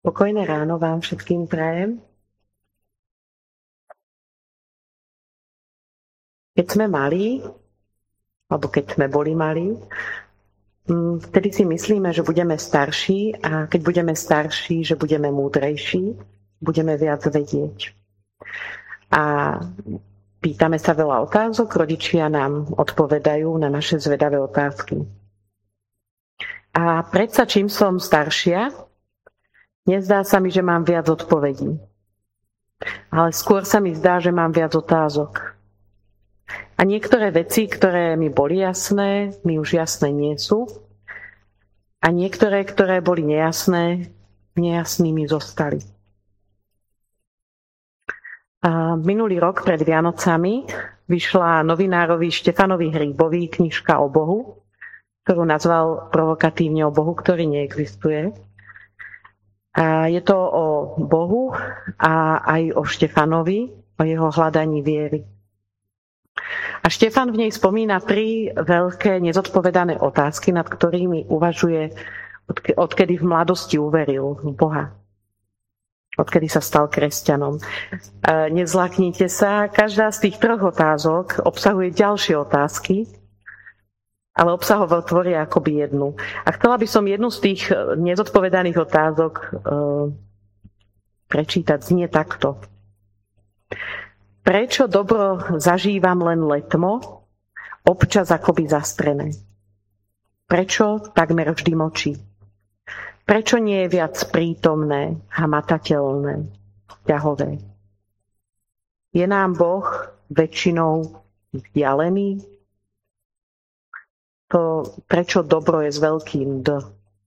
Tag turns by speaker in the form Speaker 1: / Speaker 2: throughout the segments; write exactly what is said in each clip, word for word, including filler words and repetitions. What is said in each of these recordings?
Speaker 1: Pokojné ráno vám všetkým prajem. Keď sme malí, alebo keď sme boli malí, vtedy si myslíme, že budeme starší a keď budeme starší, že budeme múdrejší, budeme viac vedieť. A pýtame sa veľa otázok, rodičia nám odpovedajú na naše zvedavé otázky. A predsa, čím som staršia, nezdá sa mi, že mám viac odpovedí. Ale skôr sa mi zdá, že mám viac otázok. A niektoré veci, ktoré mi boli jasné, mi už jasné nie sú. A niektoré, ktoré boli nejasné, nejasnými zostali. A minulý rok pred Vianocami vyšla novinárovi Štefanovi Hríbovi knižka o Bohu, ktorú nazval provokatívne o Bohu, ktorý neexistuje. A je to o Bohu a aj o Štefanovi, o jeho hľadaní viery. A Štefan v nej spomína tri veľké nezodpovedané otázky, nad ktorými uvažuje, odkedy v mladosti uveril v Boha. Odkedy sa stal kresťanom. Nezlaknite sa, každá z tých troch otázok obsahuje ďalšie otázky, ale obsahovo tvoria akoby jednu. A chcela by som jednu z tých nezodpovedaných otázok e, prečítať. Znie takto. Prečo dobro zažívam len letmo, občas akoby zastrené? Prečo takmer vždy mlčí? Prečo nie je viac prítomné, hmatateľné, ťahové? Je nám Boh väčšinou vzdialený? To, prečo dobro je s veľkým D.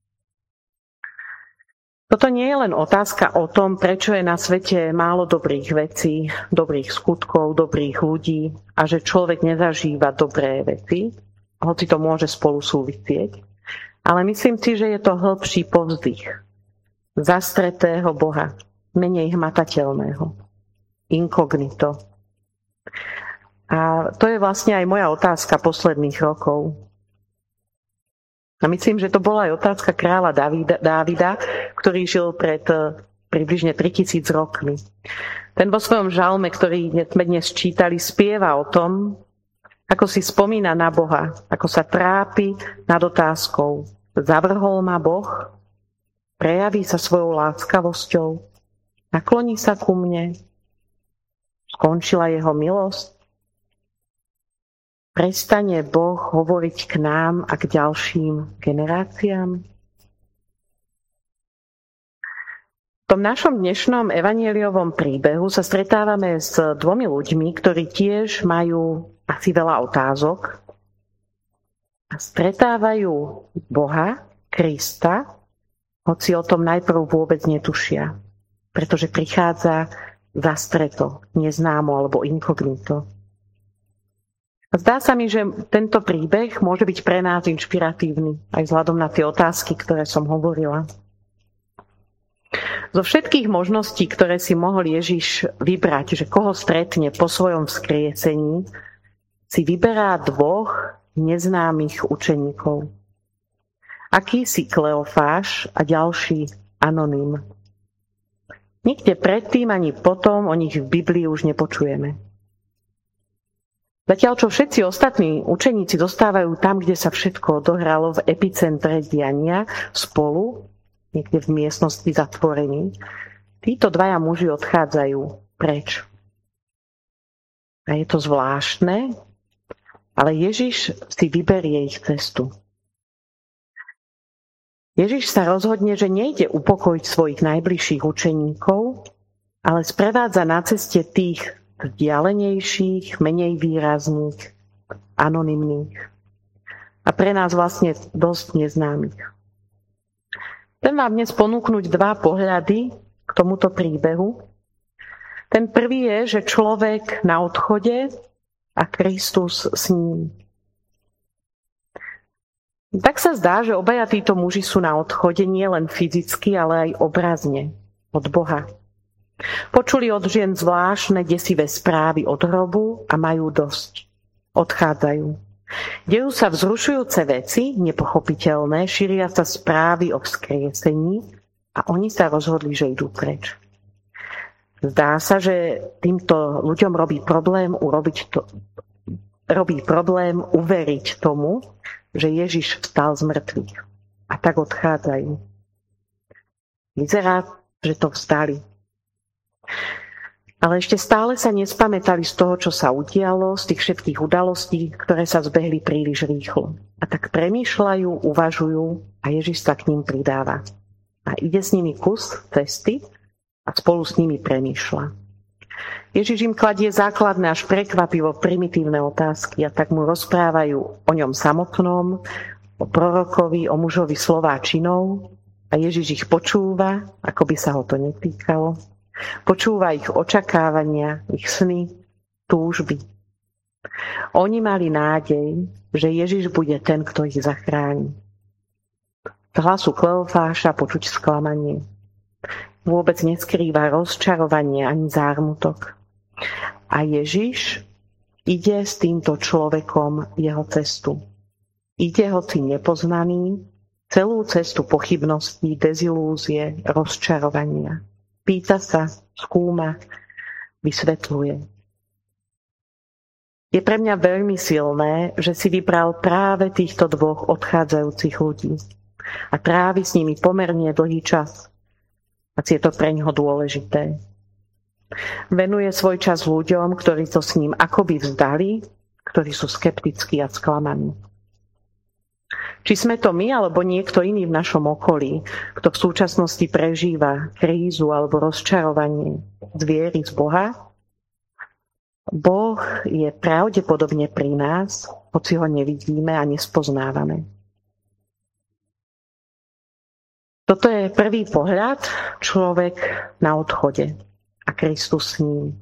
Speaker 1: Toto nie je len otázka o tom, prečo je na svete málo dobrých vecí, dobrých skutkov, dobrých ľudí a že človek nezažíva dobré veci, hoci to môže spolu súvisieť. Ale myslím si, že je to hĺbší povzdych zastretého Boha, menej hmatateľného, inkognito. A to je vlastne aj moja otázka posledných rokov. A myslím, že to bola aj otázka kráľa Dávida, Dávida, ktorý žil pred približne tritisíc rokmi. Ten vo svojom žalme, ktorý sme dnes čítali, spieva o tom, ako si spomína na Boha, ako sa trápi nad otázkou. Zavrhol ma Boh, prejaví sa svojou láskavosťou, nakloní sa ku mne, skončila jeho milosť. Prestane Boh hovoriť k nám a k ďalším generáciám? V tom našom dnešnom evanjeliovom príbehu sa stretávame s dvomi ľuďmi, ktorí tiež majú asi veľa otázok a stretávajú Boha, Krista, hoci o tom najprv vôbec netušia, pretože prichádza zastreto, neznámo alebo inkognito. Zdá sa mi, že tento príbeh môže byť pre nás inšpiratívny, aj vzhľadom na tie otázky, ktoré som hovorila. Zo všetkých možností, ktoré si mohol Ježiš vybrať, že koho stretne po svojom vzkriesení, si vyberá dvoch neznámych učeníkov. Akýsi Kleofáš a ďalší Anonym. Nikde predtým ani potom o nich v Biblii už nepočujeme. Zatiaľ, čo všetci ostatní učeníci dostávajú tam, kde sa všetko odohralo v epicentre diania, spolu, niekde v miestnosti zatvorení, títo dvaja muži odchádzajú preč. A je to zvláštne, ale Ježiš si vyberie ich cestu. Ježiš sa rozhodne, že nejde upokojiť svojich najbližších učeníkov, ale sprevádza na ceste tých vzdialenejších, menej výrazných, anonymných a pre nás vlastne dosť neznámych. Chcem vám dnes ponúknuť dva pohľady k tomuto príbehu. Ten prvý je, že človek na odchode a Kristus s ním. Tak sa zdá, že obaja títo muži sú na odchode nie len fyzicky, ale aj obrazne od Boha. Počuli od žien zvláštne desivé správy od hrobu a majú dosť. Odchádzajú. Dejú sa vzrušujúce veci, nepochopiteľné, šíria sa správy o vzkriesení A oni sa rozhodli, že idú preč. Zdá sa, že týmto ľuďom robí problém urobiť to, robí problém uveriť tomu, že Ježiš vstal z mŕtvych. A tak odchádzajú. Vyzerá, že to vstali. Ale ešte stále sa nespamätali z toho, čo sa udialo, z tých všetkých udalostí, ktoré sa zbehli príliš rýchlo. A tak premýšľajú, uvažujú a Ježiš sa k ním pridáva. A ide s nimi kus cesty a spolu s nimi premýšľa. Ježiš im kladie základné až prekvapivo primitívne otázky a tak mu rozprávajú o ňom samotnom, o prorokovi, o mužovi slová činov a Ježiš ich počúva, ako by sa ho to netýkalo. Počúva ich očakávania, ich sny, túžby. Oni mali nádej, že Ježiš bude ten, kto ich zachráni. Z hlasu Kleofáša počuť sklamanie. Vôbec neskrýva rozčarovanie ani zármutok. A Ježiš ide s týmto človekom jeho cestu. Ide hoci nepoznaný, celú cestu pochybností, dezilúzie, rozčarovania. Pýta sa, skúma, vysvetľuje. Je pre mňa veľmi silné, že si vybral práve týchto dvoch odchádzajúcich ľudí a trávi s nimi pomerne dlhý čas. A je to pre ňoho dôležité. Venuje svoj čas ľuďom, ktorí to s ním akoby vzdali, ktorí sú skeptickí a sklamaní. Či sme to my, alebo niekto iný v našom okolí, kto v súčasnosti prežíva krízu alebo rozčarovanie z viery z Boha, Boh je pravdepodobne pri nás, hoci ho nevidíme a nespoznávame. Toto je prvý pohľad, človek na odchode a Kristus s ním.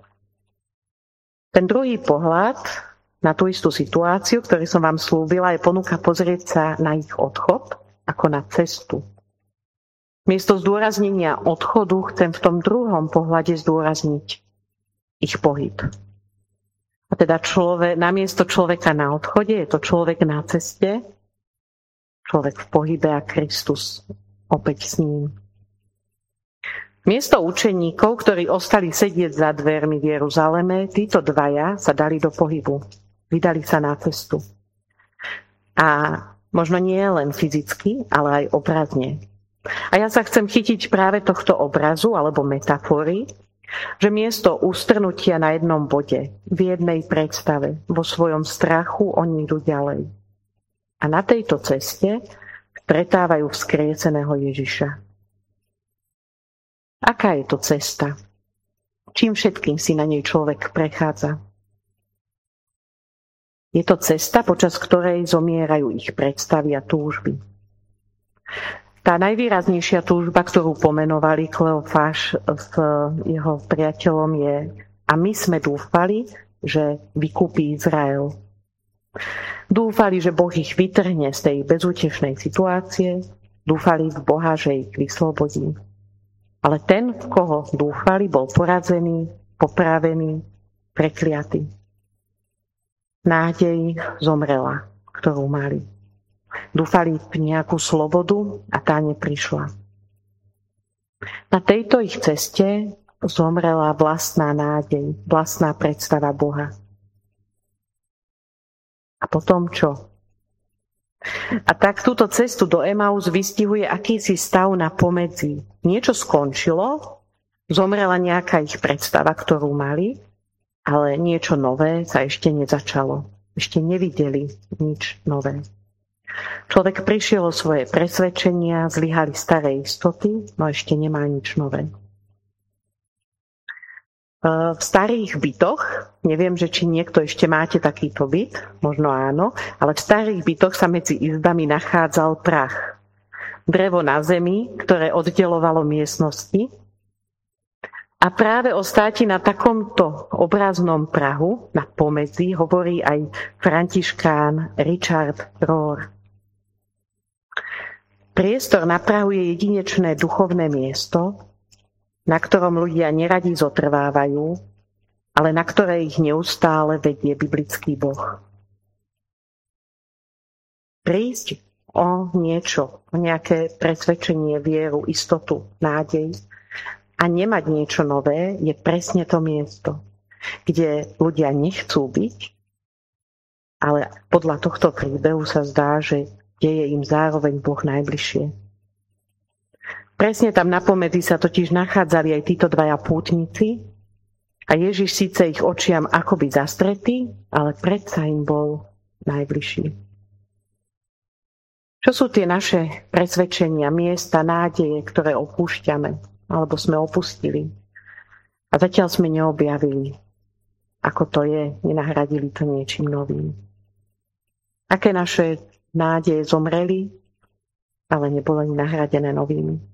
Speaker 1: Ten druhý pohľad na tú istú situáciu, ktorú som vám slúbila, je ponuka pozrieť sa na ich odchod ako na cestu. Miesto zdôraznenia odchodu chcem v tom druhom pohľade zdôrazniť ich pohyb. A teda človek, namiesto človeka na odchode je to človek na ceste, človek v pohybe a Kristus opäť s ním. Miesto učeníkov, ktorí ostali sedieť za dvermi v Jeruzaleme, títo dvaja sa dali do pohybu. Vydali sa na cestu. A možno nie len fyzicky, ale aj obrazne. A ja sa chcem chytiť práve tohto obrazu alebo metafory, že miesto ustrnutia na jednom bode, v jednej predstave, vo svojom strachu oni idú ďalej. A na tejto ceste stretávajú vzkrieseného Ježiša. Aká je to cesta? Čím všetkým si na nej človek prechádza? Je to cesta, počas ktorej zomierajú ich predstavy a túžby. Tá najvýraznejšia túžba, ktorú pomenovali Kleofáš s jeho priateľom, je: a my sme dúfali, že vykúpi Izrael. Dúfali, že Boh ich vytrhne z tej bezútešnej situácie, dúfali v Boha, že ich vyslobodí. Ale ten, v koho dúfali, bol porazený, popravený, prekliatý. Nádej zomrela, ktorú mali. Dúfali v nejakú slobodu a tá neprišla. Na tejto ich ceste zomrela vlastná nádej, vlastná predstava Boha. A potom čo? A tak túto cestu do Emaus vystihuje akýsi stav na pomedzi. Niečo skončilo, zomrela nejaká ich predstava, ktorú mali, ale niečo nové sa ešte nezačalo. Ešte nevideli nič nové. Človek prišiel o svoje presvedčenia, zlyhali staré istoty, no ešte nemá nič nové. V starých bytoch, neviem, že či niekto ešte máte takýto byt, možno áno, ale v starých bytoch sa medzi izbami nachádzal prach. Drevo na zemi, ktoré oddelovalo miestnosti. A práve o státi na takomto obraznom prahu, na pomedzi, hovorí aj františkán Richard Rohr. Priestor na prahu je jedinečné duchovné miesto, na ktorom ľudia neradi zotrvávajú, ale na ktoré ich neustále vedie biblický Boh. Prísť o niečo, o nejaké presvedčenie, vieru, istotu, nádej a nemať niečo nové, je presne to miesto, kde ľudia nechcú byť, ale podľa tohto príbehu sa zdá, že deje im zároveň Boh najbližšie. Presne tam napomedzi sa totiž nachádzali aj títo dvaja pútnici a Ježiš síce ich očiam akoby zastretý, ale predsa im bol najbližší. Čo sú tie naše presvedčenia, miesta, nádeje, ktoré opúšťame alebo sme opustili a zatiaľ sme neobjavili, ako to je, nenahradili to niečím novým? Aké naše nádeje zomreli, ale neboli nahradené novými?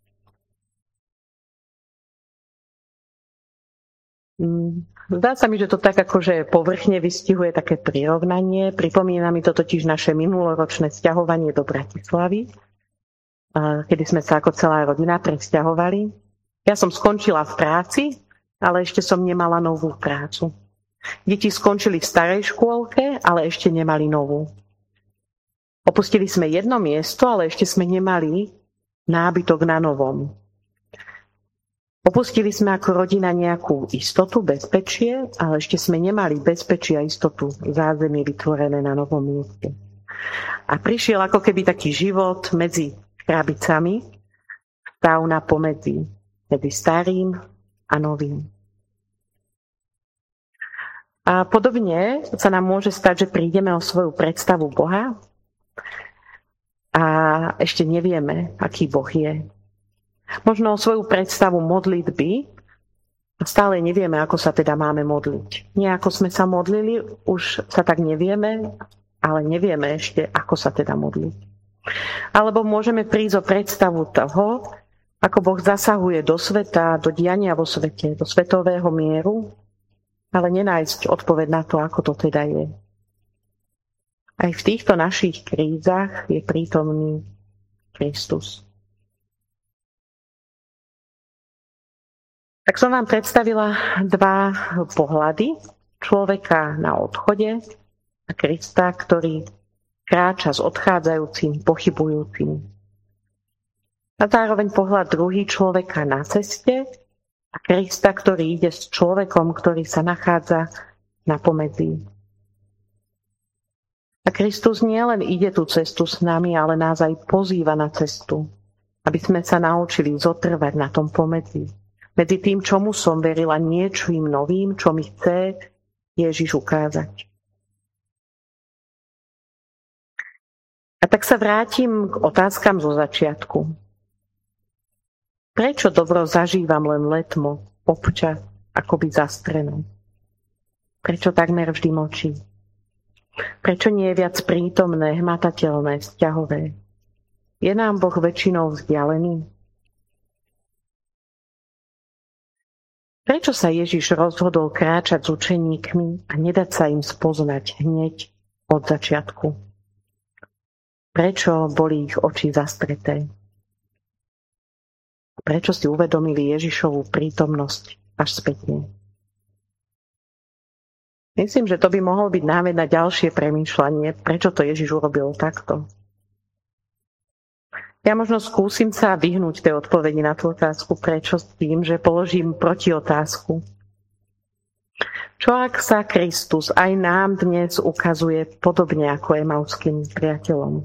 Speaker 1: Zdá sa mi, že to tak akože povrchne vystihuje také prirovnanie. Pripomína mi to totiž naše minuloročné sťahovanie do Bratislavy, kedy sme sa ako celá rodina presťahovali. Ja som skončila v práci, ale ešte som nemala novú prácu. Deti skončili v starej škôlke, ale ešte nemali novú. Opustili sme jedno miesto, ale ešte sme nemali nábytok na novom. Opustili sme ako rodina nejakú istotu, bezpečie, ale ešte sme nemali bezpečie a istotu, zázemie vytvorené na novom mieste. A prišiel ako keby taký život medzi krabicami, stav na pomedzi, medzi starým a novým. A podobne sa nám môže stať, že prídeme o svoju predstavu Boha a ešte nevieme, aký Boh je. Možno o svoju predstavu modlitby a stále nevieme, ako sa teda máme modliť. Nie ako sme sa modlili, už sa tak nevieme, ale nevieme ešte, ako sa teda modliť. Alebo môžeme prísť o predstavu toho, ako Boh zasahuje do sveta, do diania vo svete, do svetového mieru, ale nenájsť odpoveď na to, ako to teda je. Aj v týchto našich krízach je prítomný Kristus. Tak som vám predstavila dva pohľady. Človeka na odchode a Krista, ktorý kráča s odchádzajúcim, pochybujúcim. A zároveň pohľad druhý, človeka na ceste a Krista, ktorý ide s človekom, ktorý sa nachádza na pomedzi. A Kristus nielen ide tú cestu s nami, ale nás aj pozýva na cestu, aby sme sa naučili zotrvať na tom pomedzi. Medzi tým, čomu som verila, niečím novým, čo mi chce Ježiš ukázať. A tak sa vrátim k otázkam zo začiatku. Prečo dobro zažívam len letmo, občas, akoby zastreno? Prečo takmer vždy mlčí? Prečo nie je viac prítomné, hmatateľné, vzťahové? Je nám Boh väčšinou vzdialený? Prečo sa Ježiš rozhodol kráčať s učeníkmi a nedať sa im spoznať hneď od začiatku? Prečo boli ich oči zastreté? Prečo si uvedomili Ježišovu prítomnosť až spätne? Myslím, že to by mohol byť námed na ďalšie premýšľanie, prečo to Ježiš urobil takto. Ja možno skúsim sa vyhnúť tej odpovedi na tú otázku, prečo, s tým, že položím protiotázku. Čo ak sa Kristus aj nám dnes ukazuje podobne ako emauským priateľom?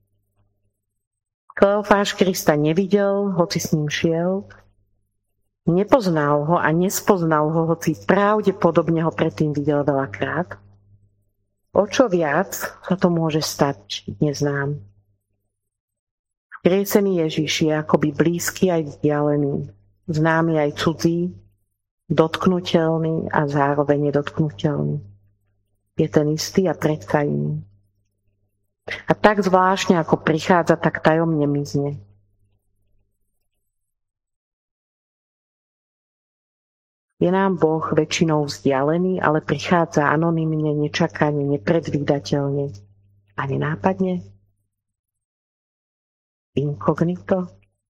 Speaker 1: Kleofáš Krista nevidel, hoci s ním šiel, nepoznal ho a nespoznal ho, hoci pravdepodobne ho predtým videl veľakrát. O čo viac sa to môže stať, neznám. Skriesený Ježiš je akoby blízky aj vzdialený, známy aj cudzí, dotknuteľný a zároveň nedotknuteľný. Je ten istý a predsa iný. A tak zvláštne ako prichádza, tak tajomne mizne. Je nám Boh väčšinou vzdialený, ale prichádza anonymne, nečakane, nepredvídateľne a nenápadne? Inkognito?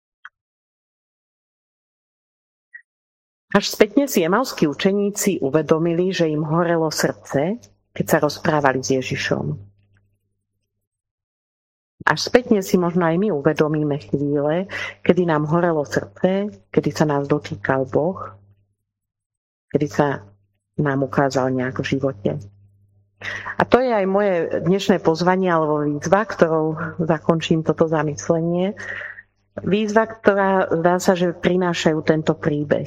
Speaker 1: Až spätne si emauskí učeníci uvedomili, že im horelo srdce, keď sa rozprávali s Ježišom. Až spätne si možno aj my uvedomíme chvíle, kedy nám horelo srdce, kedy sa nás dotýkal Boh, kedy sa nám ukázal nejak v živote. A to je aj moje dnešné pozvanie alebo výzva, ktorou zakončím toto zamyslenie. Výzva, ktorá zdá sa, že prinášajú tento príbeh.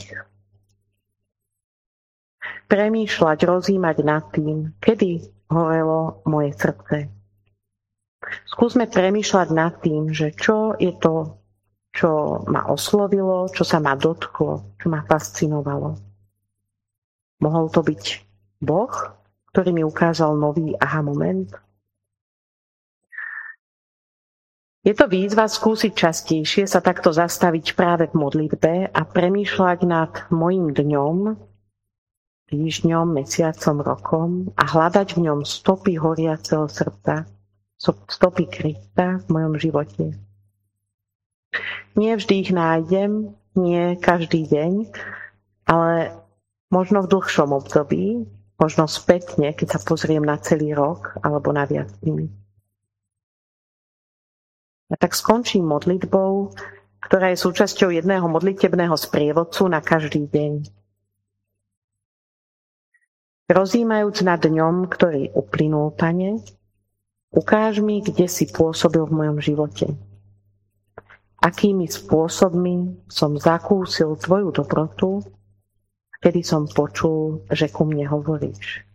Speaker 1: Premýšľať, rozímať nad tým, kedy horelo moje srdce. Skúsme premýšľať nad tým, že čo je to, čo ma oslovilo, čo sa ma dotklo, čo ma fascinovalo. Mohol to byť Boh, ktorý mi ukázal nový aha moment? Je to výzva skúsiť častejšie sa takto zastaviť práve v modlitbe a premýšľať nad mojím dňom, týždňom, mesiacom, rokom a hľadať v ňom stopy horiaceho srdca, stopy Krista v mojom živote. Nie vždy ich nájdem, nie každý deň, ale možno v dlhšom období, možno spätne, keď sa pozriem na celý rok alebo na viac dní. A tak skončím modlitbou, ktorá je súčasťou jedného modlitebného sprievodcu na každý deň. Rozímajúc nad dňom, ktorý uplynul, Pane, ukáž mi, kde si pôsobil v mojom živote. Akými spôsobmi som zakúsil Tvoju dobrotu, kedy som počul, že ku mne hovoríš.